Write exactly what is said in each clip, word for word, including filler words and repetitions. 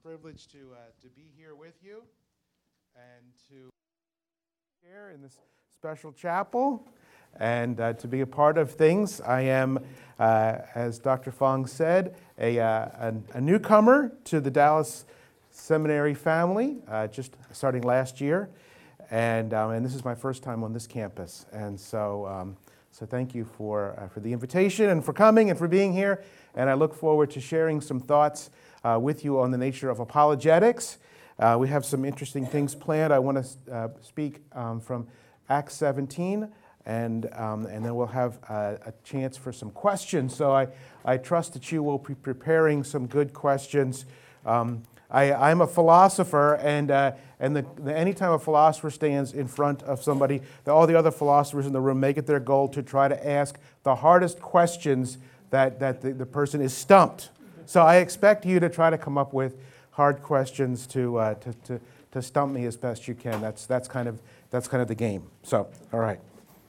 privilege to uh, to be here with you and to share in this special chapel and uh, to be a part of things. I am, uh, as Doctor Fong said, a, uh, a, a newcomer to the Dallas Seminary family, uh, just starting last year, and um, and this is my first time on this campus, and so um, so thank you for uh, for the invitation and for coming and for being here, and I look forward to sharing some thoughts uh, with you on the nature of apologetics. Uh, we have some interesting things planned. I want to uh, speak um, from Acts seventeen, and um, and then we'll have uh, a chance for some questions. So I, I trust that you will be preparing some good questions. Um, I, I'm a philosopher, and uh, and the, the, anytime a philosopher stands in front of somebody, the, all the other philosophers in the room make it their goal to try to ask the hardest questions that, that the, the person is stumped. So I expect you to try to come up with hard questions to, uh, to, to, to stump me as best you can. That's, that's, kind of, that's kind of the game. So, all right.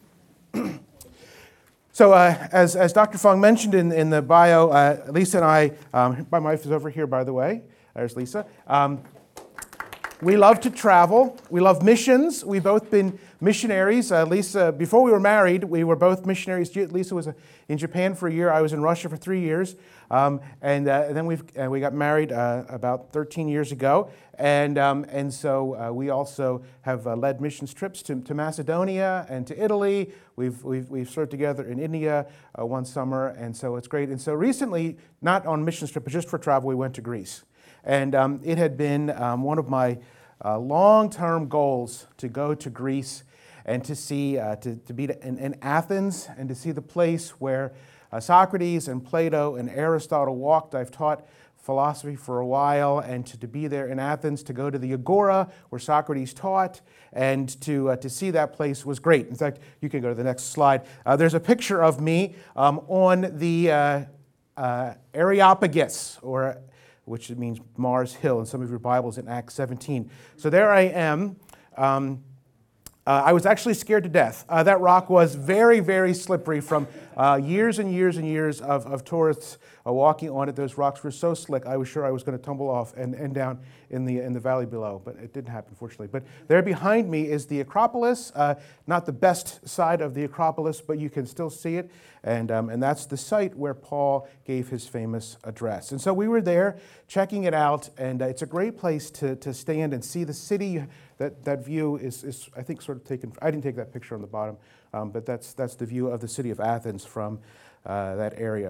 So uh, as, as Doctor Fong mentioned in, in the bio, uh, Lisa and I, um, my wife is over here, by the way. There's Lisa. Um, we love to travel. We love missions. We've both been missionaries. Uh, Lisa, before we were married, we were both missionaries. Lisa was in Japan for a year. I was in Russia for three years. Um, and, uh, and then we've, uh, we got married uh, about thirteen years ago. And, um, and so uh, we also have uh, led missions trips to, to Macedonia and to Italy. We've, we've, we've served together in India uh, one summer, and so it's great. And so recently, not on missions trip, but just for travel, we went to Greece. And um, it had been um, one of my uh, long-term goals to go to Greece and to see, uh, to, to be in, in Athens and to see the place where uh, Socrates and Plato and Aristotle walked. I've taught philosophy for a while, and to, to be there in Athens, to go to the Agora where Socrates taught, and to, uh, to see that place was great. In fact, you can go to the next slide. Uh, there's a picture of me um, on the uh, uh, Areopagus, or which means Mars Hill in some of your Bibles in Acts seventeen. So there I am. Um, uh, I was actually scared to death. Uh, that rock was very, very slippery from uh, years and years and years of, of tourists uh, walking on it. Those rocks were so slick, I was sure I was going to tumble off and end down in the in the valley below, but it didn't happen, fortunately. But there behind me is the Acropolis, uh, not the best side of the Acropolis, but you can still see it, and um, and that's the site where Paul gave his famous address. And so we were there checking it out, and uh, it's a great place to to stand and see the city. That that view is, is I think, sort of taken. I didn't take that picture on the bottom, um, but that's that's the view of the city of Athens from uh, that area.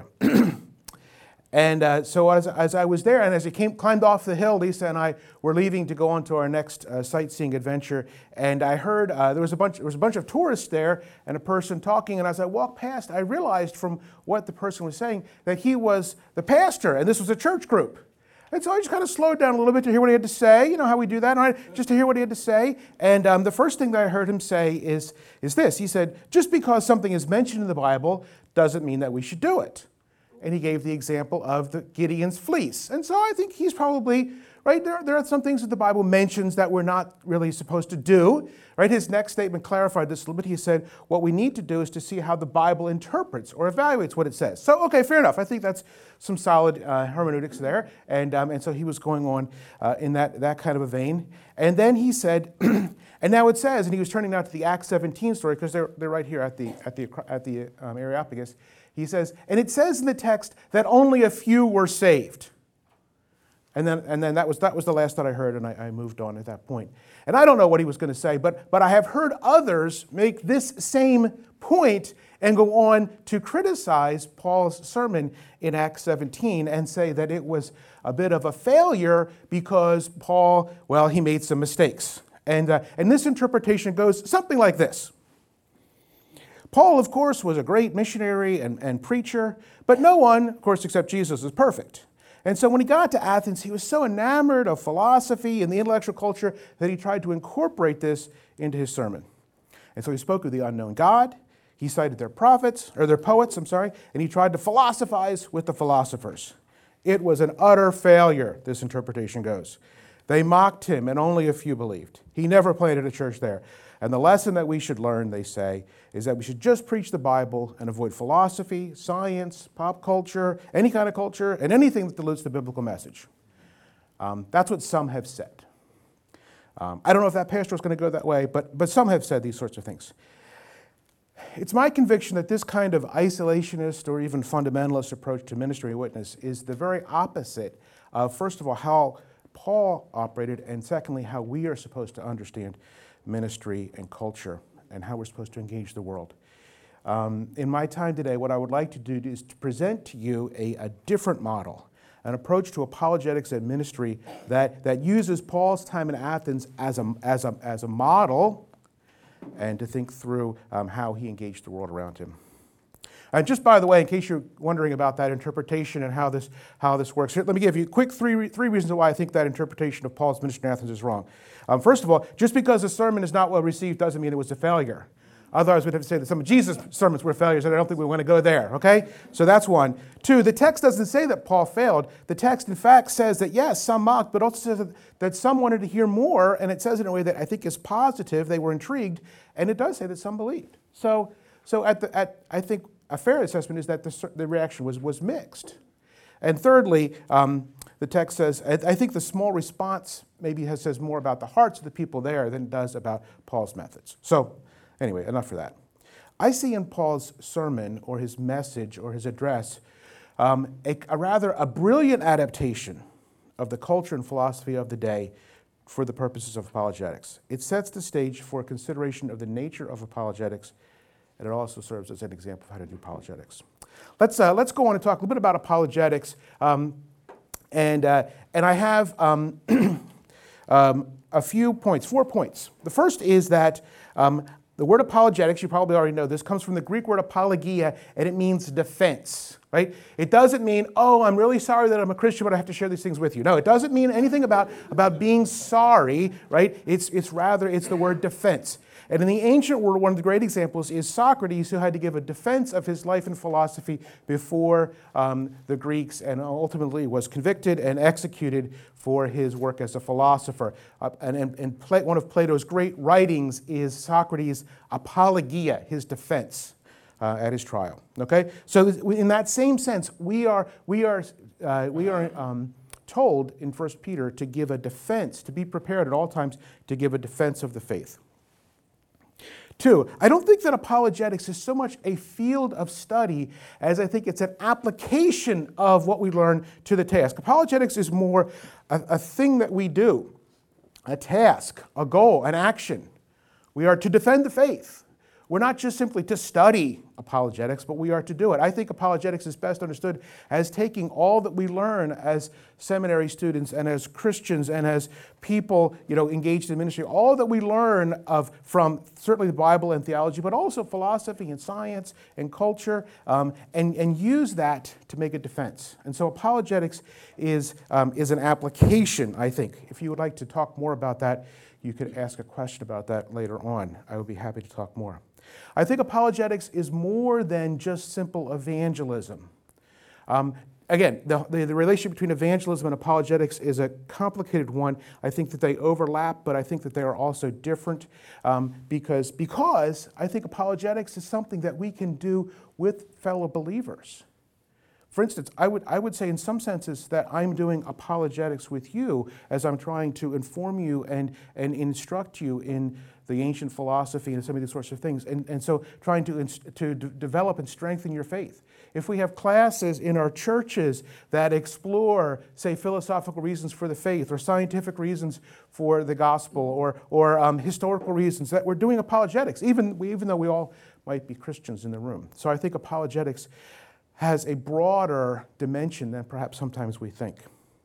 And uh, so as, as I was there, and as I came, climbed off the hill, Lisa and I were leaving to go on to our next uh, sightseeing adventure. And I heard uh, there was a bunch there was a bunch of tourists there and a person talking. And as I walked past, I realized from what the person was saying that he was the pastor, and this was a church group. And so I just kind of slowed down a little bit to hear what he had to say. You know how we do that, right? Just to hear what he had to say. And um, the first thing that I heard him say is, is this. He said, just because something is mentioned in the Bible doesn't mean that we should do it. And he gave the example of the Gideon's fleece. And so I think he's probably, right, there, there are some things that the Bible mentions that we're not really supposed to do. Right? His next statement clarified this a little bit. He said, what we need to do is to see how the Bible interprets or evaluates what it says. So, okay, fair enough. I think that's some solid uh, hermeneutics there. And um, and so he was going on uh, in that, that kind of a vein. And then he said, and now it says, and he was turning now to the Acts seventeen story, because they're, they're right here at the, at the, at the um, Areopagus. He says, and it says in the text that only a few were saved. And then, and then that was that was the last that I heard, and I, I moved on at that point. And I don't know what he was going to say, but but I have heard others make this same point and go on to criticize Paul's sermon in Acts seventeen and say that it was a bit of a failure because Paul, well, he made some mistakes. And uh, and this interpretation goes something like this. Paul, of course, was a great missionary and, and preacher, but no one, of course, except Jesus, is perfect. And so when he got to Athens, he was so enamored of philosophy and the intellectual culture that he tried to incorporate this into his sermon. And so he spoke of the unknown God, he cited their prophets, or their poets, I'm sorry, and he tried to philosophize with the philosophers. It was an utter failure, this interpretation goes. They mocked him, and only a few believed. He never planted a church there. And the lesson that we should learn, they say, is that we should just preach the Bible and avoid philosophy, science, pop culture, any kind of culture, and anything that dilutes the biblical message. Um, that's what some have said. Um, I don't know if that pastor is going to go that way, but, but some have said these sorts of things. It's my conviction that this kind of isolationist or even fundamentalist approach to ministry and witness is the very opposite of, first of all, how Paul operated, and secondly, how we are supposed to understand ministry and culture and how we're supposed to engage the world. Um, in my time today, what I would like to do is to present to you a, a different model, an approach to apologetics and ministry that, that uses Paul's time in Athens as a, as a, as a model, and to think through um, how he engaged the world around him. And just by the way, in case you're wondering about that interpretation and how this how this works, here, let me give you quick three three reasons why I think that interpretation of Paul's ministry in Athens is wrong. Um, first of all, just because a sermon is not well received doesn't mean it was a failure. Otherwise, we'd have to say that some of Jesus' sermons were failures, and I don't think we want to go there, okay? So that's one. Two, the text doesn't say that Paul failed. The text, in fact, says that, yes, some mocked, but also says that some wanted to hear more, and it says it in a way that I think is positive. They were intrigued, and it does say that some believed. So, so at the, at I think a fair assessment is that the, the reaction was, was mixed. And thirdly, um, the text says, I, I think the small response maybe has, says more about the hearts of the people there than it does about Paul's methods. So, anyway, enough for that. I see in Paul's sermon or his message or his address um, a, a rather a brilliant adaptation of the culture and philosophy of the day for the purposes of apologetics. It sets the stage for a consideration of the nature of apologetics, and it also serves as an example of how to do apologetics. Let's uh, let's go on and talk a little bit about apologetics, um, and uh, and I have um, um, a few points, four points. The first is that um, the word apologetics, you probably already know this, comes from the Greek word apologia, and it means defense, right? It doesn't mean, oh, I'm really sorry that I'm a Christian, but I have to share these things with you. No, it doesn't mean anything about, about being sorry, right? It's, it's rather, it's the word defense. And in the ancient world, one of the great examples is Socrates, who had to give a defense of his life and philosophy before um, the Greeks, and ultimately was convicted and executed for his work as a philosopher. Uh, and and, and Pla- one of Plato's great writings is Socrates' Apologia, his defense uh, at his trial. Okay, so in that same sense, we are we are uh, we are. Um, told in First Peter to give a defense, to be prepared at all times to give a defense of the faith. Two, I don't think that apologetics is so much a field of study as I think it's an application of what we learn to the task. Apologetics is more a, a thing that we do, a task, a goal, an action. We are to defend the faith. We're not just simply to study apologetics, but we are to do it. I think apologetics is best understood as taking all that we learn as seminary students and as Christians and as people, you know, engaged in ministry, all that we learn of from certainly the Bible and theology, but also philosophy and science and culture, um, and, and use that to make a defense. And so apologetics is, um, is an application, I think. If you would like to talk more about that, you could ask a question about that later on. I would be happy to talk more. I think apologetics is more than just simple evangelism. Um, again, the, the, the relationship between evangelism and apologetics is a complicated one. I think that they overlap, but I think that they are also different um, because, because I think apologetics is something that we can do with fellow believers. For instance, I would, I would say in some senses that I'm doing apologetics with you as I'm trying to inform you and, and instruct you in the ancient philosophy and some of these sorts of things. And, and so trying to, to d- develop and strengthen your faith. If we have classes in our churches that explore, say, philosophical reasons for the faith or scientific reasons for the gospel or, or um, historical reasons, that we're doing apologetics, even, even though we all might be Christians in the room. So I think apologetics has a broader dimension than perhaps sometimes we think.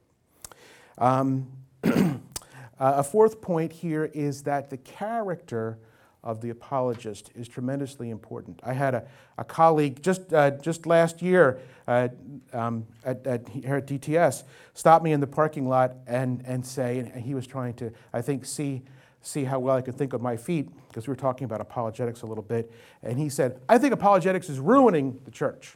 Um, Uh, a fourth point here is that the character of the apologist is tremendously important. I had a, a colleague just uh, just last year uh, um, at, at, here at D T S stop me in the parking lot and, and say, and he was trying to, I think, see, see how well I could think on my feet, because we were talking about apologetics a little bit, and he said, I think apologetics is ruining the church.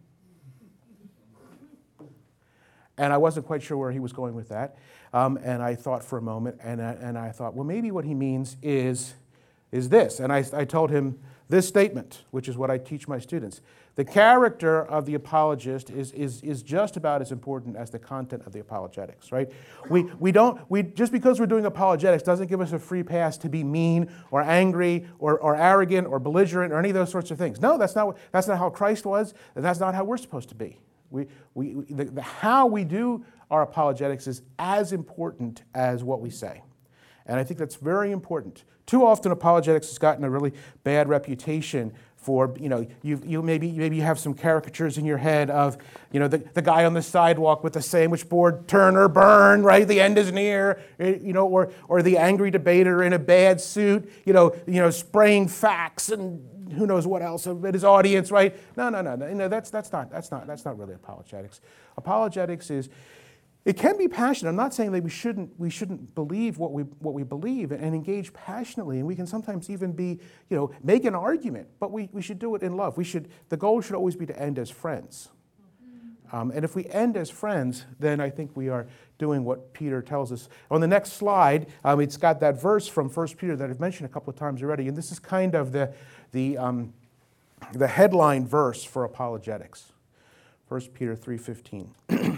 And I wasn't quite sure where he was going with that. Um, and I thought for a moment, and I, and I thought, well, maybe what he means is is this. And I, I told him this statement, which is what I teach my students. The character of the apologist is, is, is just about as important as the content of the apologetics, right? We, we don't, we, just because we're doing apologetics doesn't give us a free pass to be mean or angry or, or arrogant or belligerent or any of those sorts of things. No, that's not, that's not how Christ was, and that's not how we're supposed to be. We, we, the, the, how we do our apologetics is as important as what we say. And I think that's very important. Too often apologetics has gotten a really bad reputation for, you know, you you maybe maybe you have some caricatures in your head of, you know, the, the guy on the sidewalk with the sandwich board, turn or burn, right? The end is near, you know, or or the angry debater in a bad suit, you know, you know, spraying facts and who knows what else at his audience, right? No, no, no, no, no. That's that's not that's not that's not really apologetics. Apologetics is, it can be passionate. I'm not saying that we shouldn't we shouldn't believe what we what we believe and engage passionately, and we can sometimes even be, you know, make an argument, but we, we should do it in love. We should the goal should always be to end as friends. Um, and if we end as friends, then I think we are doing what Peter tells us. On the next slide, um, it's got that verse from First Peter that I've mentioned a couple of times already, and this is kind of the the um, the headline verse for apologetics. First Peter three fifteen.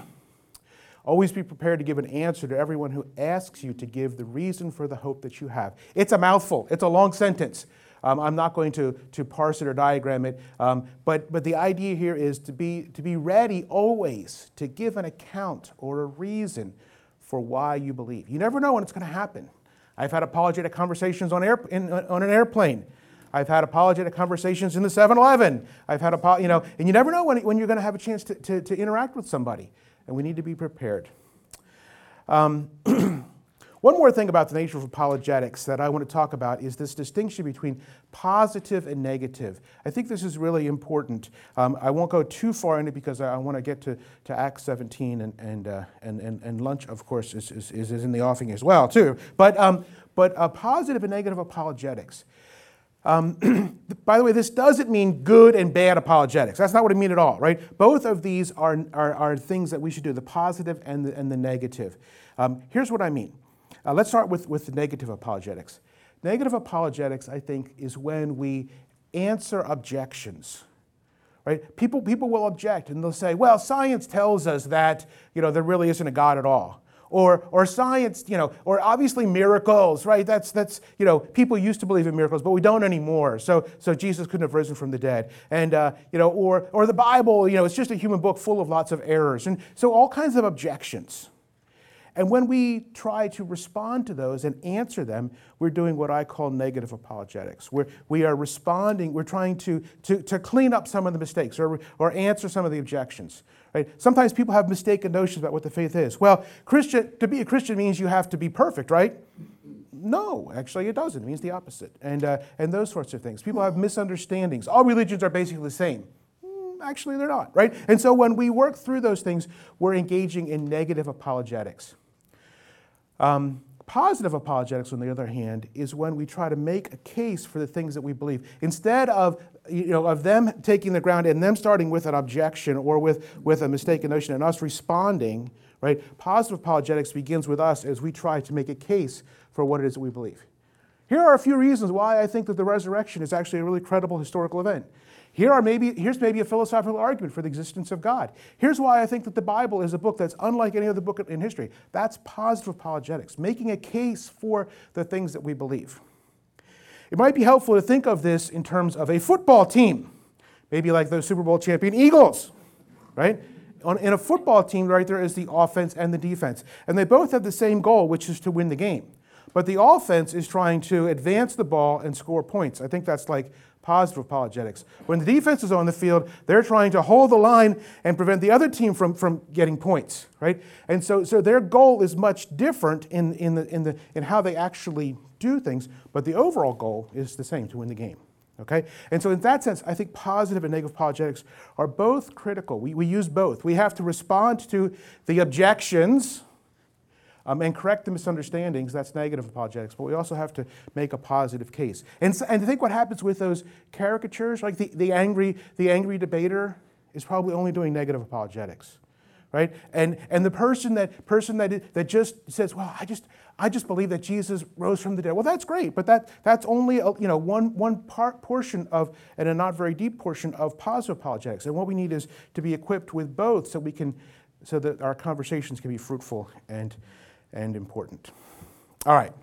Always be prepared to give an answer to everyone who asks you to give the reason for the hope that you have. It's a mouthful. It's a long sentence. Um, I'm not going to, to parse it or diagram it, um, but, but the idea here is to be, to be ready always to give an account or a reason for why you believe. You never know when it's going to happen. I've had apologetic conversations on, air, in, on an airplane. I've had apologetic conversations in the seven eleven. I've had, a, you know, and you never know when, when you're going to have a chance to, to, to interact with somebody. And we need to be prepared. Um, one more thing about the nature of apologetics that I want to talk about is this distinction between positive and negative. I think this is really important. Um, I won't go too far into it because I, I want to get to, to Acts seventeen, and and, uh, and and and lunch, of course, is, is, is in the offing as well, too. But, um, but uh, positive and negative apologetics. Um, by the way, this doesn't mean good and bad apologetics. That's not what I mean at all, right? Both of these are, are, are things that we should do, the positive and the, and the negative. Um, here's what I mean. Uh, let's start with, with the negative apologetics. Negative apologetics, I think, is when we answer objections, right? People, people will object, and they'll say, well, science tells us that, you know, there really isn't a God at all. Or, or science, you know, or obviously miracles, right? That's, that's, you know, people used to believe in miracles, but we don't anymore. So, so Jesus couldn't have risen from the dead. And, uh, you know, or, or the Bible, you know, it's just a human book full of lots of errors. And so all kinds of objections. And when we try to respond to those and answer them, we're doing what I call negative apologetics. We're, we are responding, we're trying to, to, to clean up some of the mistakes or, or answer some of the objections. Right? Sometimes people have mistaken notions about what the faith is. Well, Christian, to be a Christian means you have to be perfect, right? No, actually it doesn't. It means the opposite. And, uh, and those sorts of things. People have misunderstandings. All religions are basically the same. Actually, they're not, right? And so when we work through those things, we're engaging in negative apologetics. Um, positive apologetics, on the other hand, is when we try to make a case for the things that we believe. Instead of, you know, of them taking the ground and them starting with an objection or with, with a mistaken notion and us responding, right? Positive apologetics begins with us as we try to make a case for what it is that we believe. Here are a few reasons why I think that the resurrection is actually a really credible historical event. Here are maybe, here's maybe a philosophical argument for the existence of God. Here's why I think that the Bible is a book that's unlike any other book in history. That's positive apologetics, making a case for the things that we believe. It might be helpful to think of this in terms of a football team, maybe like the Super Bowl champion Eagles, right? On, in a football team, right, there is the offense and the defense. And they both have the same goal, which is to win the game. But the offense is trying to advance the ball and score points. I think that's like positive apologetics. When the defense is on the field, they're trying to hold the line and prevent the other team from, from getting points, right? And so, so their goal is much different in, in, the, in, the, in how they actually do things, but the overall goal is the same, to win the game, okay? And so in that sense, I think positive and negative apologetics are both critical. We, we use both. We have to respond to the objections Um, and correct the misunderstandings, that's negative apologetics, but we also have to make a positive case. And, and I think what happens with those caricatures, like the, the, angry, the angry debater is probably only doing negative apologetics, right? And and the person that person that that just says, well, I just I just believe that Jesus rose from the dead. Well, that's great, but that that's only a, you know one one part portion of, and a not very deep portion of positive apologetics. And what we need is to be equipped with both, so we can so that our conversations can be fruitful and and important. All right.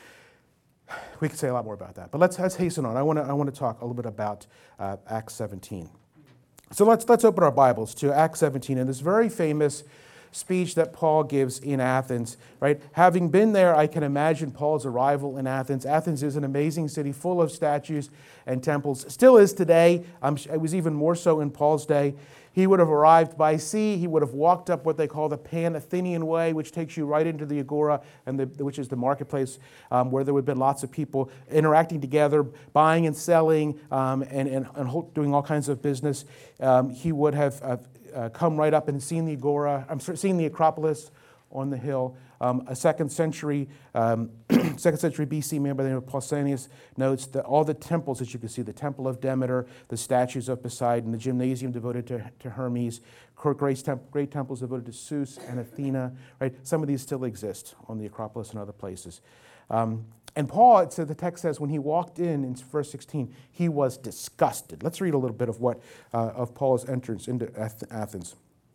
We could say a lot more about that, but let's let's hasten on. I want to I want to talk a little bit about uh, Acts seventeen. So let's let's open our Bibles to Acts seventeen and this very famous speech that Paul gives in Athens, right? Having been there, I can imagine Paul's arrival in Athens. Athens is an amazing city full of statues and temples. Still is today. Um, it was even more so in Paul's day. He would have arrived by sea. He would have walked up what they call the Pan-Athenian Way, which takes you right into the Agora, and the, which is the marketplace um, where there would have been lots of people interacting together, buying and selling, um, and, and, and doing all kinds of business. Um, he would have uh, uh, come right up and seen the Agora, I'm sorry, seen the Acropolis on the hill. Um, a second century, um, second century B C man by the name of Pausanias notes that all the temples that you can see, the Temple of Demeter, the statues of Poseidon, the gymnasium devoted to, to Hermes, great, temp- great temples devoted to Zeus and Athena, right? Some of these still exist on the Acropolis and other places. Um, and Paul, it said, the text says, when he walked in, in verse sixteen, he was disgusted. Let's read a little bit of what uh, of Paul's entrance into Athens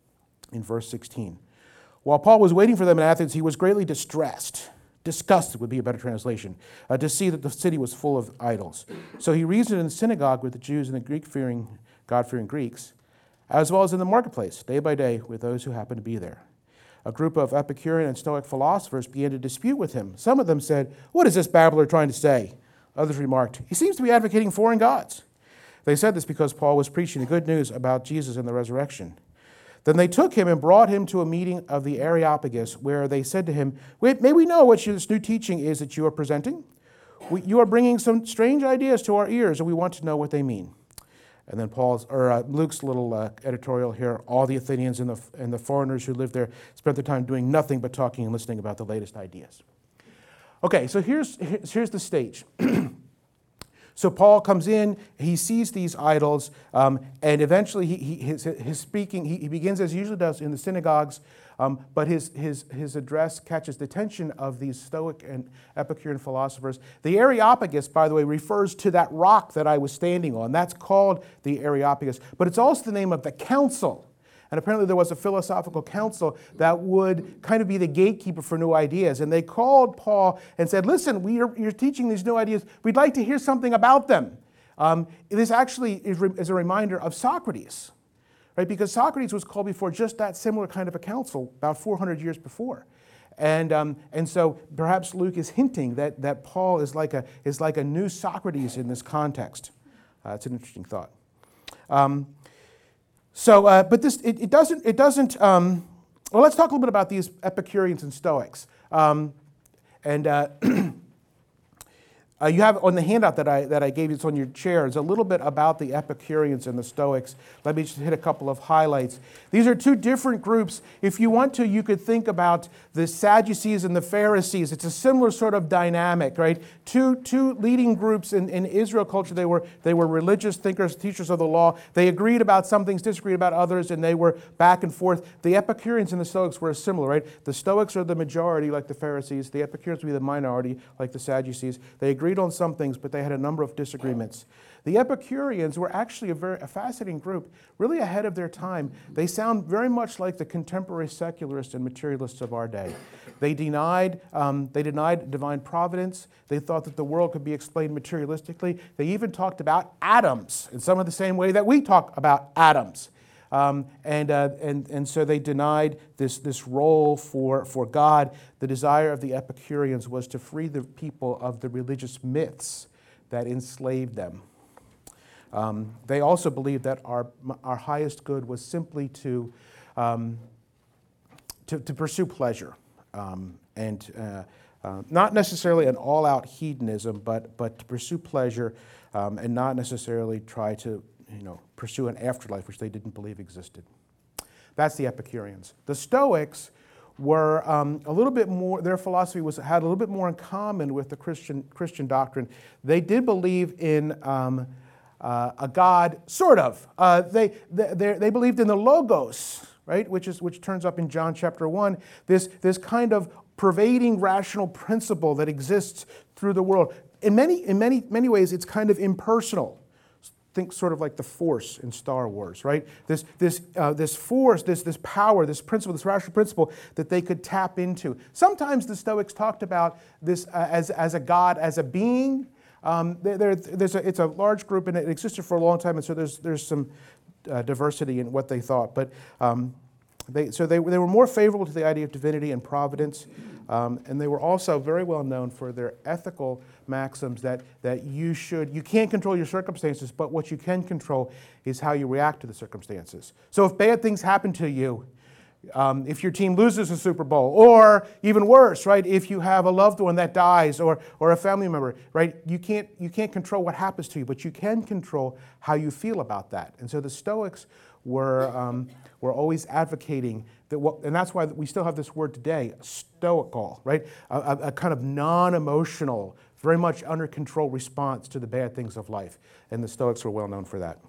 in verse sixteen. While Paul was waiting for them in Athens, he was greatly distressed. Disgusted would be a better translation, uh, to see that the city was full of idols. So he reasoned in the synagogue with the Jews and the Greek-fearing, God-fearing Greeks, as well as in the marketplace, day by day, with those who happened to be there. A group of Epicurean and Stoic philosophers began to dispute with him. Some of them said, "What is this babbler trying to say?" Others remarked, "He seems to be advocating foreign gods." They said this because Paul was preaching the good news about Jesus and the resurrection. Then they took him and brought him to a meeting of the Areopagus, where they said to him, "Wait, may we know what this new teaching is that you are presenting? We, you are bringing some strange ideas to our ears, and we want to know what they mean." And then Paul's or uh, Luke's little uh, editorial here: all the Athenians and the and the foreigners who lived there spent their time doing nothing but talking and listening about the latest ideas. Okay, so here's here's the stage. So Paul comes in, he sees these idols, um, and eventually he, he, his, his speaking, he, he begins as he usually does in the synagogues, um, but his, his, his address catches the attention of these Stoic and Epicurean philosophers. The Areopagus, by the way, refers to that rock that I was standing on. That's called the Areopagus, but it's also the name of the council. And apparently there was a philosophical council that would kind of be the gatekeeper for new ideas. And they called Paul and said, "Listen, we are, you're teaching these new ideas. We'd like to hear something about them." Um, this actually is, re- is a reminder of Socrates, right? Because Socrates was called before just that similar kind of a council about four hundred years before. And um, and so perhaps Luke is hinting that, that Paul is like a is like a new Socrates in this context. Uh, it's an interesting thought. Um, So, uh, but this it, it doesn't it doesn't. Um, well, let's talk a little bit about these Epicureans and Stoics. Um, and uh, uh, you have on the handout that I that I gave you, it's on your chairs, a little bit about the Epicureans and the Stoics. Let me just hit a couple of highlights. These are two different groups. If you want to, you could think about the Sadducees and the Pharisees. It's a similar sort of dynamic, right? Two two leading groups in, in Israel culture. They were they were religious thinkers, teachers of the law. They agreed about some things, disagreed about others, and they were back and forth. The Epicureans and the Stoics were similar, right? The Stoics are the majority, like the Pharisees. The Epicureans would be the minority, like the Sadducees. They agreed on some things, but they had a number of disagreements. The Epicureans were actually a very a fascinating group, really ahead of their time. They sound very much like the contemporary secularists and materialists of our day. They denied um, they denied divine providence. They thought that the world could be explained materialistically. They even talked about atoms in some of the same way that we talk about atoms. Um, and, uh, and, and so they denied this, this role for, for God. The desire of the Epicureans was to free the people of the religious myths that enslaved them. Um, they also believed that our, our highest good was simply to, um, to, to pursue pleasure. Um, and uh, uh, not necessarily an all-out hedonism, but, but to pursue pleasure um, and not necessarily try to you know, pursue an afterlife, which they didn't believe existed. That's the Epicureans. The Stoics were um, a little bit more, their philosophy was had a little bit more in common with the Christian Christian doctrine. They did believe in um, uh, a God, sort of. Uh, they, they they believed in the Logos, right, which is which turns up in John chapter one, this, this kind of pervading rational principle that exists through the world. In many, in many, many ways, it's kind of impersonal. Think sort of like the Force in Star Wars, right? This, this, uh, this force, this, this power, this principle, this rational principle that they could tap into. Sometimes the Stoics talked about this uh, as, as a God, as a being. Um, there, there, there's a, it's a large group, and it existed for a long time, and so there's, there's some uh, diversity in what they thought. But um, they, so they, they were more favorable to the idea of divinity and providence, um, and they were also very well known for their ethical maxims that, that you should, you can't control your circumstances, but what you can control is how you react to the circumstances. So if bad things happen to you, um, if your team loses a Super Bowl, or even worse, right, if you have a loved one that dies or, or a family member, right, you can't, you can't control what happens to you, but you can control how you feel about that. And so the Stoics were, um, were always advocating that, what, and that's why we still have this word today, stoical, right, a, a, a kind of non-emotional, very much under control response to the bad things of life. And the Stoics were well known for that.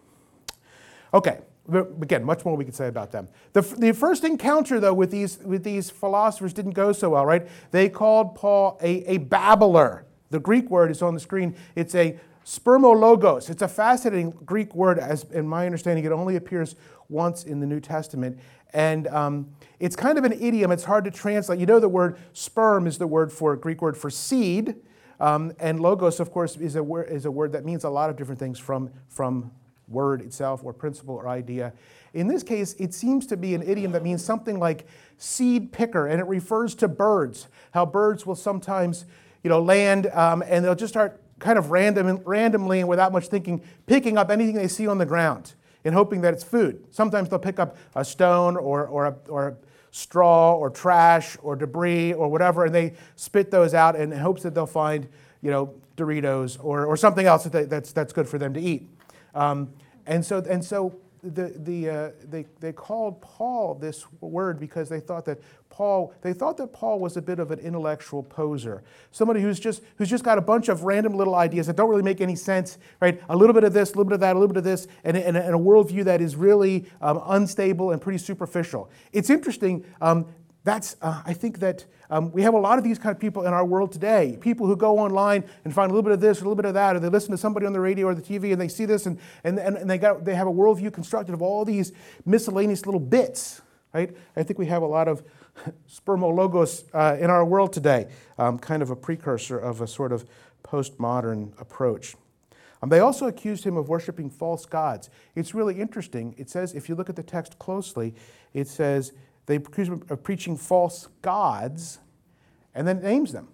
Okay, again, much more we could say about them. The, the first encounter, though, with these, with these philosophers didn't go so well, right? They called Paul a, a babbler. The Greek word is on the screen. It's a spermologos. It's a fascinating Greek word, as in my understanding, it only appears once in the New Testament. And um, it's kind of an idiom. It's hard to translate. You know the word sperm is the word for, Greek word for seed. Um, and logos, of course, is a, word, is a word that means a lot of different things from, from word itself or principle or idea. In this case, it seems to be an idiom that means something like seed picker, and it refers to birds, how birds will sometimes, you know, land um, and they'll just start kind of random, randomly and without much thinking, picking up anything they see on the ground and hoping that it's food. Sometimes they'll pick up a stone or, or, a, or a straw or trash or debris or whatever, and they spit those out in hopes that they'll find, you know, Doritos or, or something else that they, that's, that's good for them to eat. Um, and so, and so the, the, uh, they, they called Paul this word because they thought that Paul, they thought that Paul was a bit of an intellectual poser, somebody who's just, who's just got a bunch of random little ideas that don't really make any sense, right? A little bit of this, a little bit of that, a little bit of this, and, and, and a worldview that is really um, unstable and pretty superficial. It's interesting. Um, That's, uh, I think that um, we have a lot of these kind of people in our world today. People who go online and find a little bit of this, or a little bit of that, or they listen to somebody on the radio or the T V and they see this, and, and, and they, got, they have a worldview constructed of all these miscellaneous little bits, right? I think we have a lot of spermologos uh, in our world today, um, kind of a precursor of a sort of postmodern approach. Um, they also accused him of worshiping false gods. It's really interesting. It says, if you look at the text closely, it says, they accuse him of preaching false gods, and then names them.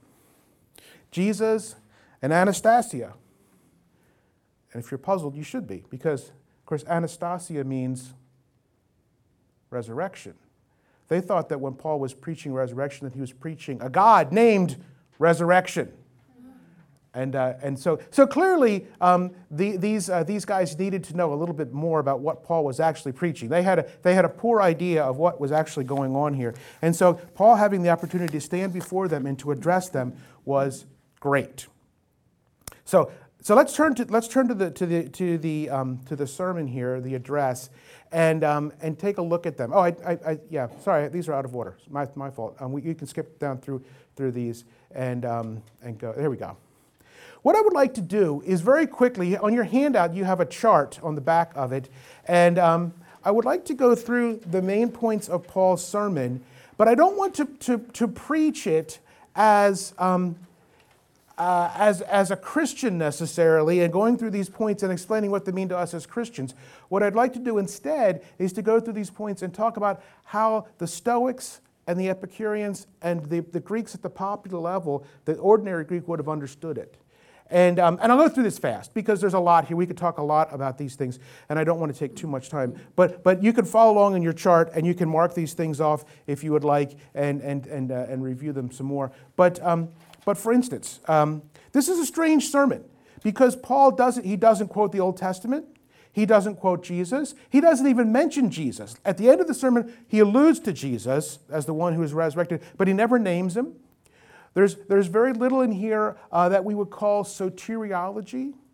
Jesus and Anastasia. And if you're puzzled, you should be, because, of course, Anastasia means resurrection. They thought that when Paul was preaching resurrection, that he was preaching a God named Resurrection. And, uh, and so, so clearly, um, the, these, uh, these guys needed to know a little bit more about what Paul was actually preaching. They had, a, they had a poor idea of what was actually going on here. And so Paul having the opportunity to stand before them and to address them was great. So, so let's turn to let's turn to the to the to the um, to the sermon here, the address, and um, and take a look at them. Oh, I, I, I yeah, sorry, these are out of order. It's my my fault. Um, we, you can skip down through through these and um, and go. There we go. What I would like to do is very quickly, on your handout, you have a chart on the back of it, and um, I would like to go through the main points of Paul's sermon, but I don't want to to, to preach it as. Um, Uh, as, as a Christian necessarily, and going through these points and explaining what they mean to us as Christians. What I'd like to do instead is to go through these points and talk about how the Stoics and the Epicureans and the, the Greeks at the popular level, the ordinary Greek would have understood it. And, um, and I'll go through this fast because there's a lot here. We could talk a lot about these things, and I don't want to take too much time. But, but you can follow along in your chart, and you can mark these things off if you would like, and, and, and, uh, and review them some more. But... Um, But for instance, um, this is a strange sermon because Paul doesn't, he doesn't quote the Old Testament. He doesn't quote Jesus. He doesn't even mention Jesus. At the end of the sermon, he alludes to Jesus as the one who is resurrected, but he never names him. There's, there's very little in here uh, that we would call soteriology,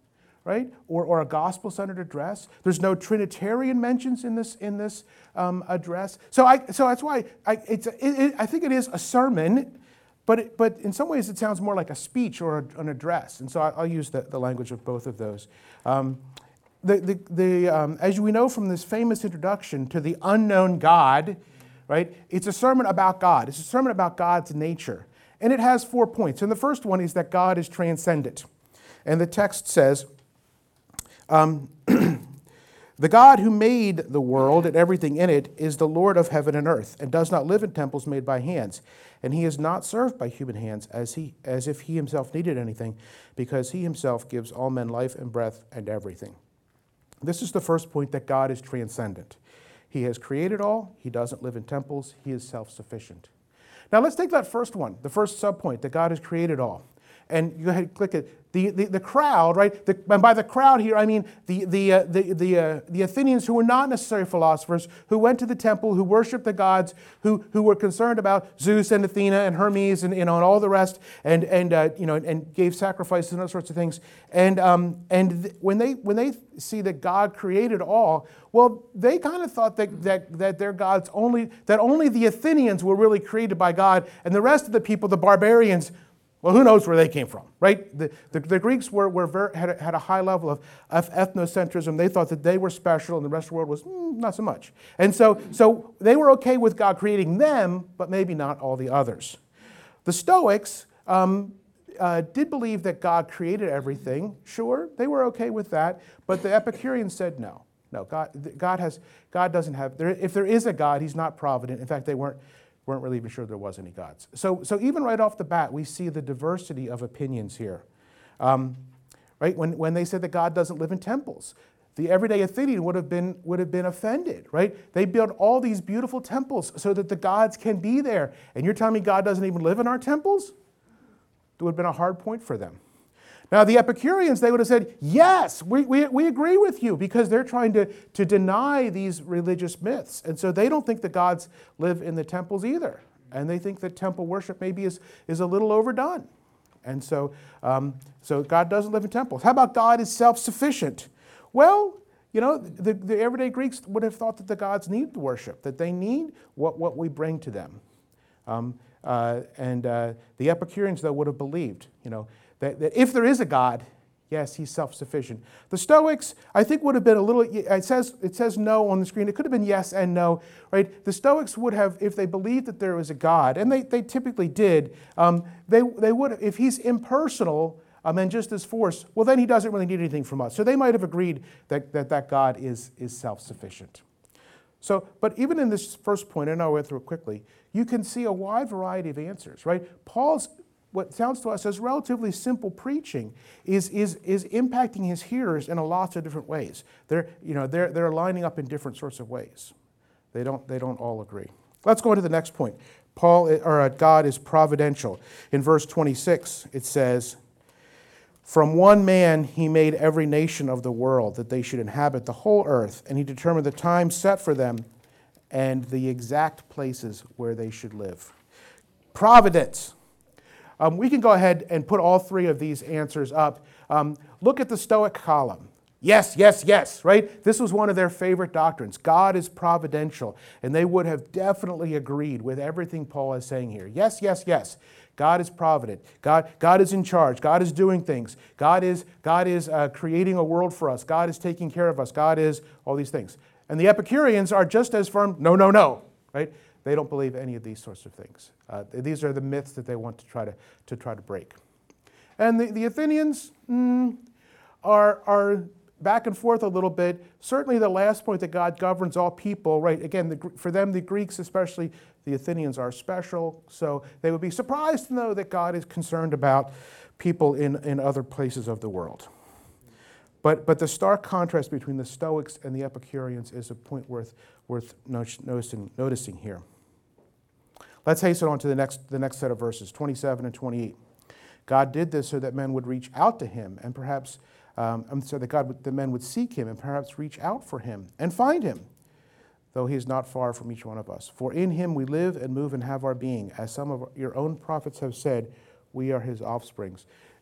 right? Or, or a gospel-centered address. There's no Trinitarian mentions in this in this um, address. So I so that's why I it's it, it, I think it is a sermon, but it, but in some ways it sounds more like a speech or a, an address. And so I, I'll use the, the language of both of those. Um, the the, the um, as we know from this famous introduction to the unknown God, right? It's a sermon about God. It's a sermon about God's nature, and it has four points. And the first one is that God is transcendent, and the text says. Um, the God who made the world and everything in it is the Lord of heaven and earth, and does not live in temples made by hands. And he is not served by human hands as he as if he himself needed anything, because he himself gives all men life and breath and everything. This is the first point, that God is transcendent. He has created all. He doesn't live in temples. He is self-sufficient. Now let's take that first one, the first subpoint, that God has created all. And you go ahead and click it. The, the, the crowd, right? The, and by the crowd here, I mean the, the, uh, the, the, uh, the Athenians, who were not necessarily philosophers, who went to the temple, who worshiped the gods, who, who were concerned about Zeus and Athena and Hermes and, you know, and all the rest, and, and, uh, you know, and gave sacrifices and all sorts of things. And, um, and th- when, they, when they see that God created all, well, they kind of thought that, that, that their gods only, that only the Athenians were really created by God, and the rest of the people, the barbarians, well, who knows where they came from, right? The, the, the Greeks were, were very, had, a, had a high level of, of ethnocentrism. They thought that they were special and the rest of the world was mm, not so much. And so, so they were okay with God creating them, but maybe not all the others. The Stoics um, uh, did believe that God created everything. Sure, they were okay with that, but the Epicureans said no. No, God, God, has, God doesn't have, there, if there is a God, he's not provident. In fact, they weren't weren't really even sure there was any gods. So, so even right off the bat, we see the diversity of opinions here. Um, right? When, when they said that God doesn't live in temples, the everyday Athenian would have been would have been offended, right? They built all these beautiful temples so that the gods can be there. And you're telling me God doesn't even live in our temples? It would have been a hard point for them. Now, the Epicureans, they would have said, yes, we, we, we agree with you, because they're trying to, to deny these religious myths. And so they don't think the gods live in the temples either. And they think that temple worship maybe is, is a little overdone. And so, um, so God doesn't live in temples. How about God is self-sufficient? Well, you know, the, the everyday Greeks would have thought that the gods need worship, that they need what, what we bring to them. Um, uh, and uh, the Epicureans, though, would have believed, you know, That, that if there is a God, yes, he's self-sufficient. The Stoics, I think, would have been a little, it says, it says no on the screen. It could have been yes and no, right? The Stoics would have, if they believed that there was a God, and they, they typically did, um, they, they would, if he's impersonal um, and just as force, well, then he doesn't really need anything from us. So they might have agreed that that, that God is, is self-sufficient. So, but even in this first point, and I'll go through it quickly, you can see a wide variety of answers, right? Paul's, what sounds to us as relatively simple preaching, is, is, is impacting his hearers in a lots of different ways. They're, you know, they're, they're lining up in different sorts of ways. They don't, they don't all agree. Let's go to the next point. Paul, or uh, God is providential. In verse twenty-six, it says, "From one man he made every nation of the world, that they should inhabit the whole earth, and he determined the time set for them and the exact places where they should live." Providence. Um, we can go ahead and put all three of these answers up. Um, look at the Stoic column. Yes, yes, yes, right? This was one of their favorite doctrines. God is providential. And they would have definitely agreed with everything Paul is saying here. Yes, yes, yes. God is provident. God, God is in charge. God is doing things. God is, God is uh, creating a world for us. God is taking care of us. God is all these things. And the Epicureans are just as firm, no, no, no, right? They don't believe any of these sorts of things. Uh, these are the myths that they want to try to, to try to break. And the, the Athenians mm, are, are back and forth a little bit. Certainly the last point, that God governs all people, right? Again, the, for them, the Greeks especially, the Athenians are special. So they would be surprised to know that God is concerned about people in, in other places of the world. But, but the stark contrast between the Stoics and the Epicureans is a point worth, worth noticing, noticing here. Let's hasten on to the next, the next set of verses, twenty-seven and twenty-eight. God did this so that men would reach out to him, and perhaps, um, so that God would, the men would seek him, and perhaps reach out for him and find him, though he is not far from each one of us. For in him we live and move and have our being. As some of your own prophets have said, we are his offsprings.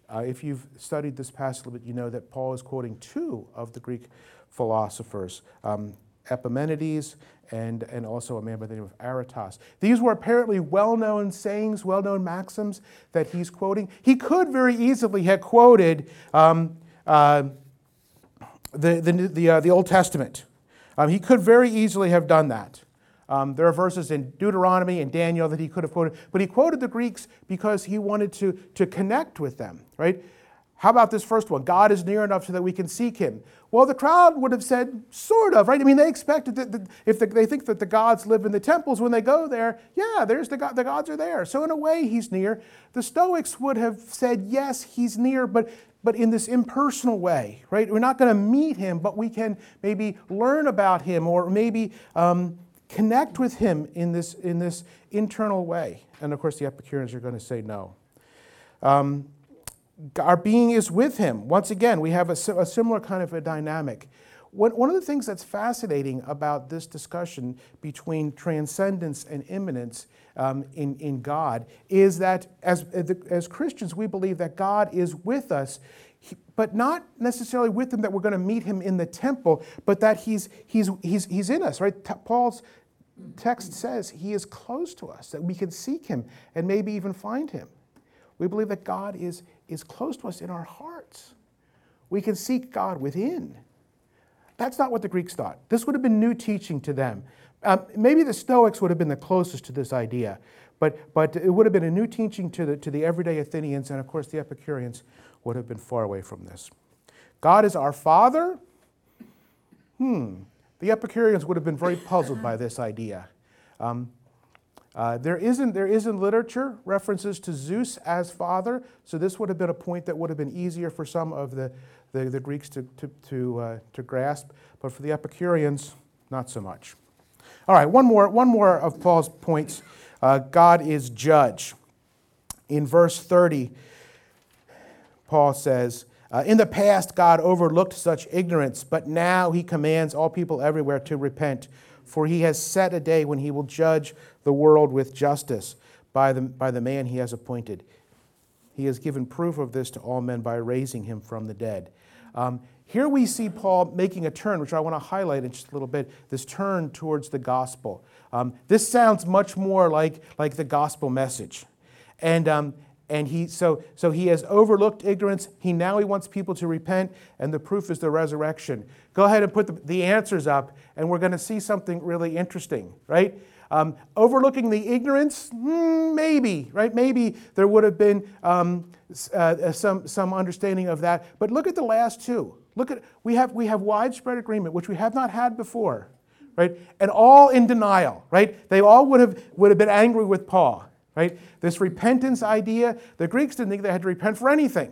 Uh, if you've studied this passage a little bit, you know that Paul is quoting two of the Greek philosophers, um, Epimenides and, and also a man by the name of Aratus. These were apparently well-known sayings, well-known maxims that he's quoting. He could very easily have quoted um, uh, the, the, the, uh, the Old Testament. Um, he could very easily have done that. Um, there are verses in Deuteronomy and Daniel that he could have quoted, but he quoted the Greeks because he wanted to, to connect with them, right? How about this first one? God is near enough so that we can seek him. Well, the crowd would have said, sort of, right? I mean, they expected that, that if the, they think that the gods live in the temples, when they go there, yeah, there's the, God, the gods are there. So in a way, he's near. The Stoics would have said, yes, he's near, but but in this impersonal way, right? We're not going to meet him, but we can maybe learn about him or maybe um, connect with him in this, in this internal way. And of course, the Epicureans are going to say no. Um, our being is with him. Once again, we have a, a similar kind of a dynamic. One, one of the things that's fascinating about this discussion between transcendence and immanence um, in, in God is that as, as Christians, we believe that God is with us, but not necessarily with him that we're going to meet him in the temple, but that he's, he's, he's, he's in us, right? Paul's text says he is close to us, that we can seek him and maybe even find him. We believe that God is, is close to us in our hearts. We can seek God within. That's not what the Greeks thought. This would have been new teaching to them. Um, maybe the Stoics would have been the closest to this idea, but, but it would have been a new teaching to the, to the everyday Athenians, and of course the Epicureans would have been far away from this. God is our Father? Hmm. The Epicureans would have been very puzzled by this idea. Um, uh, there isn't there is in literature references to Zeus as father, so this would have been a point that would have been easier for some of the, the, the Greeks to, to, to, uh, to grasp, but for the Epicureans, not so much. All right, one more, one more of Paul's points. Uh, God is judge. In verse thirty, Paul says, uh, in the past God overlooked such ignorance, but now he commands all people everywhere to repent, for he has set a day when he will judge the world with justice by the, by the man he has appointed. He has given proof of this to all men by raising him from the dead. Um, here we see Paul making a turn, which I want to highlight in just a little bit, this turn towards the gospel. Um, this sounds much more like, like the gospel message. And um, And he so so he has overlooked ignorance. He now he wants people to repent, and the proof is the resurrection. Go ahead and put the, the answers up, and we're going to see something really interesting, right? Um, overlooking the ignorance, mm, maybe, right? Maybe there would have been um, uh, some some understanding of that. But look at the last two. Look at we have we have widespread agreement, which we have not had before, right? And all in denial, right? They all would have would have been angry with Paul. Right? This repentance idea, the Greeks didn't think they had to repent for anything.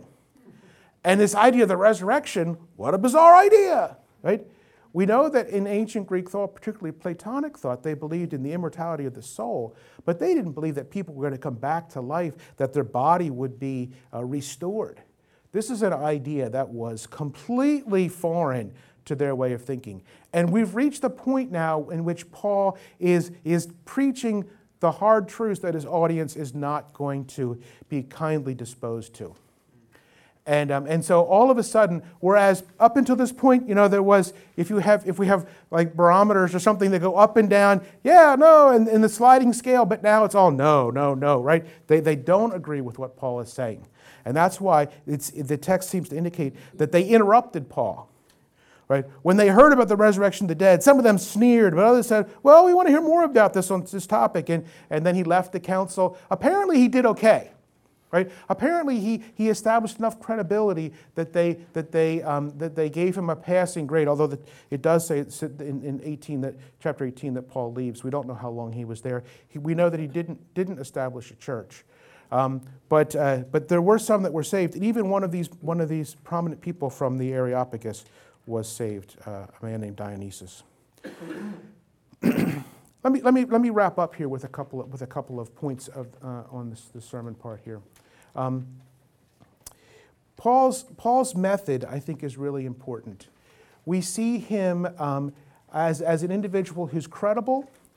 And this idea of the resurrection, what a bizarre idea, right? We know that in ancient Greek thought, particularly Platonic thought, they believed in the immortality of the soul, but they didn't believe that people were going to come back to life, that their body would be uh, restored. This is an idea that was completely foreign to their way of thinking. And we've reached the point now in which Paul is, is preaching the hard truths that his audience is not going to be kindly disposed to. And, um, and so all of a sudden, whereas up until this point, you know, there was, if you have, if we have like barometers or something that go up and down, yeah, no, and in the sliding scale, but now it's all no, no, no, right? They, they don't agree with what Paul is saying. And that's why it's, the text seems to indicate that they interrupted Paul. Right? When they heard about the resurrection of the dead, some of them sneered, but others said, well, we want to hear more about this on this topic. And, and then he left the council. Apparently he did okay. Right? Apparently he, he established enough credibility that they, that, they, um, that they gave him a passing grade, although the, it does say in, in eighteen that, chapter eighteen that Paul leaves. We don't know how long he was there. He, we know that he didn't, didn't establish a church. Um, but, uh, but there were some that were saved. And even one of these, one of these prominent people from the Areopagus was saved, uh, a man named Dionysius. let me let me let me wrap up here with a couple of, with a couple of points of uh, on this, this sermon part here. Um, Paul's Paul's method, I think, is really important. We see him um, as as an individual who's credible,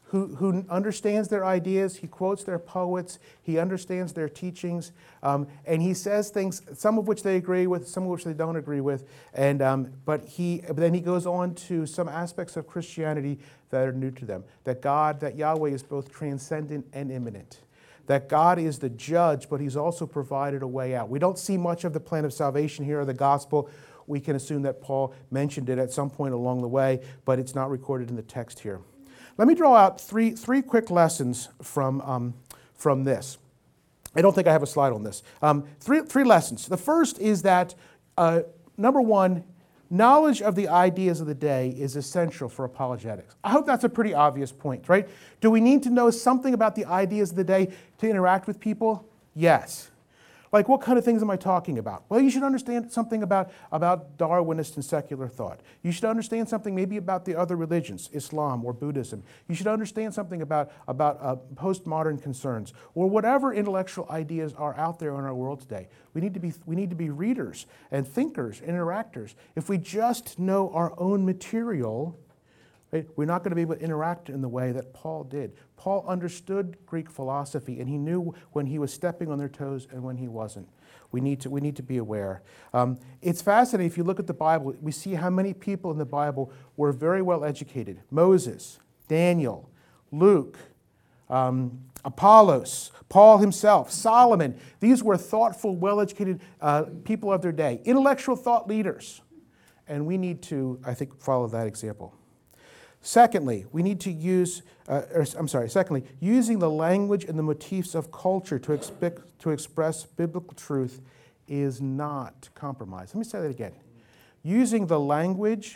who, who understands their ideas, he quotes their poets, he understands their teachings, um, and he says things, some of which they agree with, some of which they don't agree with, and um, but he but then he goes on to some aspects of Christianity that are new to them, that God, that Yahweh is both transcendent and immanent, that God is the judge, but he's also provided a way out. We don't see much of the plan of salvation here or the gospel. We can assume that Paul mentioned it at some point along the way, but it's not recorded in the text here. Let me draw out three, three quick lessons from, um, from this. I don't think I have a slide on this. Um, three, three lessons. The first is that, uh, number one, knowledge of the ideas of the day is essential for apologetics. I hope that's a pretty obvious point, right? Do we need to know something about the ideas of the day to interact with people? Yes. Like, what kind of things am I talking about? Well, you should understand something about, about Darwinist and secular thought. You should understand something maybe about the other religions, Islam or Buddhism. You should understand something about, about uh, postmodern concerns or whatever intellectual ideas are out there in our world today. We need to be, we need to be readers and thinkers and interactors. If we just know our own material, right, we're not going to be able to interact in the way that Paul did. Paul understood Greek philosophy, and he knew when he was stepping on their toes and when he wasn't. We need to, we need to be aware. Um, it's fascinating, if you look at the Bible, we see how many people in the Bible were very well educated. Moses, Daniel, Luke, um, Apollos, Paul himself, Solomon. These were thoughtful, well-educated uh, people of their day, intellectual thought leaders. And we need to, I think, follow that example. Secondly, we need to use, uh, or, I'm sorry, secondly, using the language and the motifs of culture to, expe- to express biblical truth is not compromise. Let me say that again. Using the language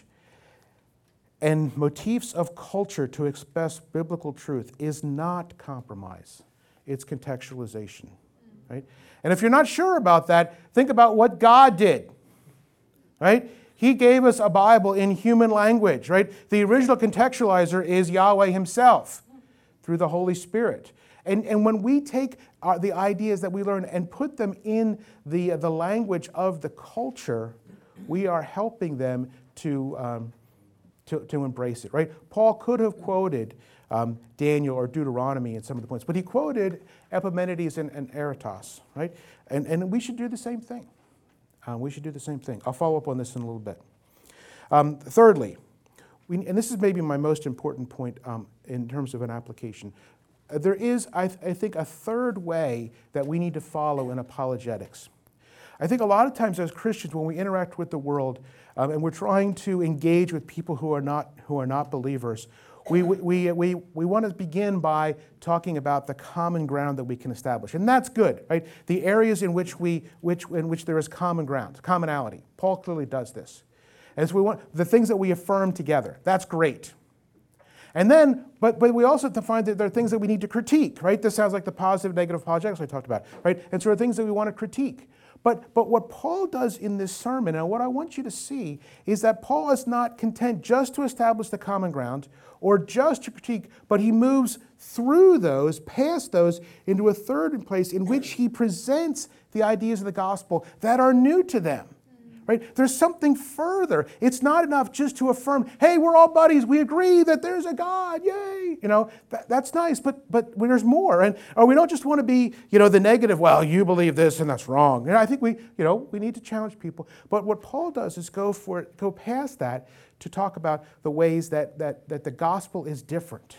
and motifs of culture to express biblical truth is not compromise. It's contextualization, right? And if you're not sure about that, think about what God did, right? He gave us a Bible in human language, right? The original contextualizer is Yahweh himself through the Holy Spirit. And, and when we take our, the ideas that we learn and put them in the, the language of the culture, we are helping them to, um, to, to embrace it, right? Paul could have quoted um, Daniel or Deuteronomy in some of the points, but he quoted Epimenides and, and Aratus, right? And, and we should do the same thing. Uh, we should do the same thing. I'll follow up on this in a little bit. Um, thirdly, we, and this is maybe my most important point um, in terms of an application, uh, there is, I, th- I think, a third way that we need to follow in apologetics. I think a lot of times as Christians, when we interact with the world um, and we're trying to engage with people who are not, who are not believers, We, we, we, we want to begin by talking about the common ground that we can establish. And that's good, right? The areas in which, we, which, in which there is common ground, commonality. Paul clearly does this. And so we want the things that we affirm together. That's great. And then, but, but we also have to find that there are things that we need to critique, right? This sounds like the positive, negative apologetics I talked about, right? And so there are things that we want to critique. But, but what Paul does in this sermon, and what I want you to see, is that Paul is not content just to establish the common ground or just to critique, but he moves through those, past those, into a third place in which he presents the ideas of the gospel that are new to them. Right? There's something further. It's not enough just to affirm, hey, we're all buddies. We agree that there's a God. Yay. You know, that, that's nice, but but there's more. And or we don't just want to be, you know, the negative, well, you believe this and that's wrong. And I think we, you know, we need to challenge people. But what Paul does is go for it, go past that to talk about the ways that that that the gospel is different.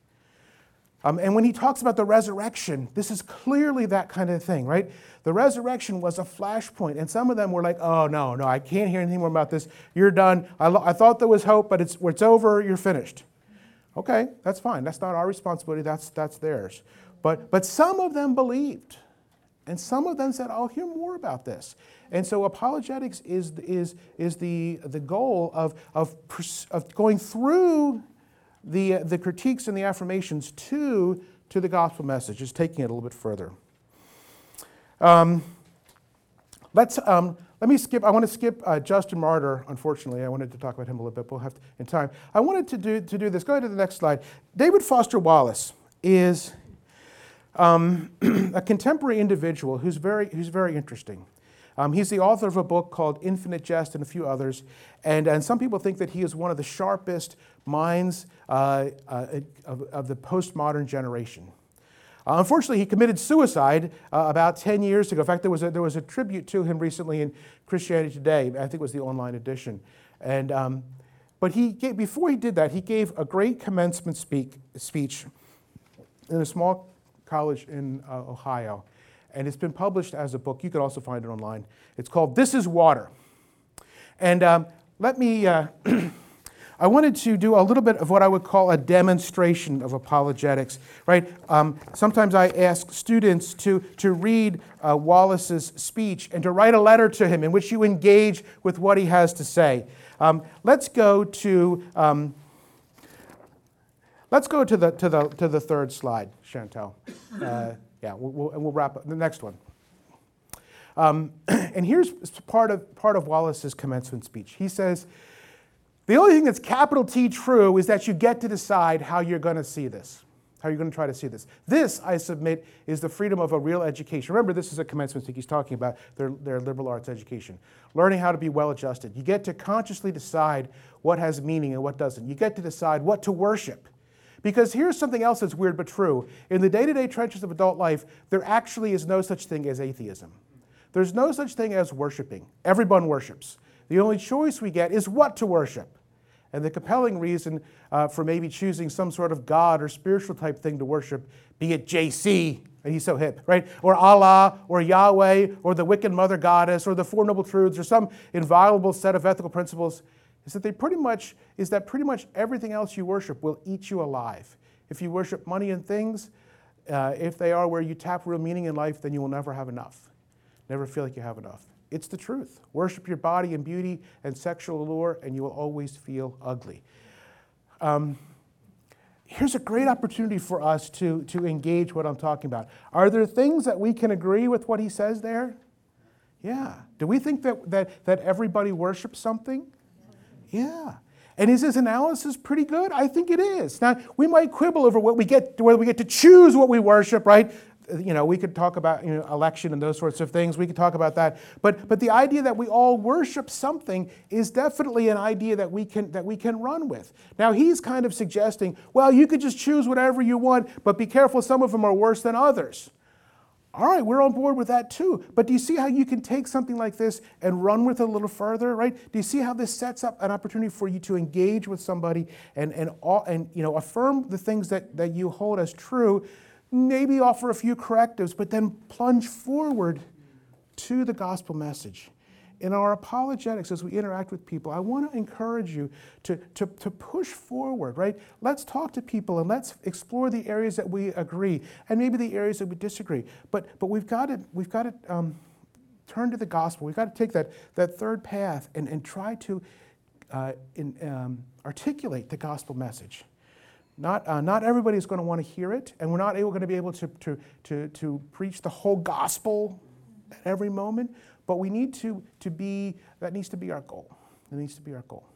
Um, and when he talks about the resurrection, this is clearly that kind of thing, right? The resurrection was a flashpoint, and some of them were like, oh, no, no, I can't hear anything more about this. You're done. I, lo- I thought there was hope, but it's it's over. You're finished. Okay, that's fine. That's not our responsibility. That's that's theirs. But but some of them believed, and some of them said, I'll hear more about this. And so apologetics is is is the the goal of of of going through the the critiques and the affirmations to to the gospel message, just taking it a little bit further. Um, let's um, let me skip. I want to skip uh, Justin Martyr. Unfortunately, I wanted to talk about him a little bit. We'll have to, in time. I wanted to do to do this. Go ahead to the next slide. David Foster Wallace is um, a contemporary individual who's very who's very interesting. Um, he's the author of a book called Infinite Jest and a few others. And, and some people think that he is one of the sharpest minds uh, uh, of, of the postmodern generation. Uh, unfortunately, he committed suicide uh, about ten years ago. In fact, there was, a, there was a tribute to him recently in Christianity Today. I think it was the online edition. And, um, but he gave, before he did that, he gave a great commencement speak, speech in a small college in uh, Ohio. And it's been published as a book. You can also find it online. It's called This is Water. And um, let me... Uh, I wanted to do a little bit of what I would call a demonstration of apologetics, right? Um, sometimes I ask students to, to read uh, Wallace's speech and to write a letter to him in which you engage with what he has to say. Um, let's go to um, let's go to the to the to the third slide, Chantel. Uh, yeah, we'll, we'll, and we'll wrap up the next one. Um, and here's part of part of Wallace's commencement speech. He says, the only thing that's capital T true is that you get to decide how you're going to see this, how you're going to try to see this. This, I submit, is the freedom of a real education. Remember, this is a commencement speech he's talking about, their, their liberal arts education. Learning how to be well-adjusted. You get to consciously decide what has meaning and what doesn't. You get to decide what to worship. Because here's something else that's weird but true. In the day-to-day trenches of adult life, there actually is no such thing as atheism. There's no such thing as worshiping. Everyone worships. The only choice we get is what to worship. And the compelling reason uh, for maybe choosing some sort of God or spiritual type thing to worship, be it J C, and he's so hip, right? Or Allah, or Yahweh, or the Wiccan Mother Goddess, or the Four Noble Truths, or some inviolable set of ethical principles, is that they pretty much is that pretty much everything else you worship will eat you alive. If you worship money and things, uh, if they are where you tap real meaning in life, then you will never have enough. Never feel like you have enough. It's the truth. Worship your body and beauty and sexual allure, and you will always feel ugly. Um, here's a great opportunity for us to, to engage what I'm talking about. Are there things that we can agree with what he says there? Yeah. Do we think that, that, that everybody worships something? Yeah. And is his analysis pretty good? I think it is. Now, we might quibble over what we get, whether we get to choose what we worship, right? You know, we could talk about you know, election and those sorts of things. We could talk about that. But but the idea that we all worship something is definitely an idea that we can that we can run with. Now, he's kind of suggesting, well, you could just choose whatever you want, but be careful, some of them are worse than others. All right, we're on board with that too. But do you see how you can take something like this and run with it a little further, right? Do you see how this sets up an opportunity for you to engage with somebody and and all, and you know affirm the things that, that you hold as true? Maybe offer a few correctives, but then plunge forward to the gospel message. In our apologetics, as we interact with people, I want to encourage you to, to, to push forward, right? Let's talk to people and let's explore the areas that we agree and maybe the areas that we disagree. But but we've got to we've got to um, turn to the gospel. We've got to take that that third path and, and try to uh, in, um, articulate the gospel message. Not, uh, not everybody is going to want to hear it, and we're not able, going to be able to, to, to, to preach the whole gospel at every moment, but we need to, to be, that needs to be our goal. That needs to be our goal.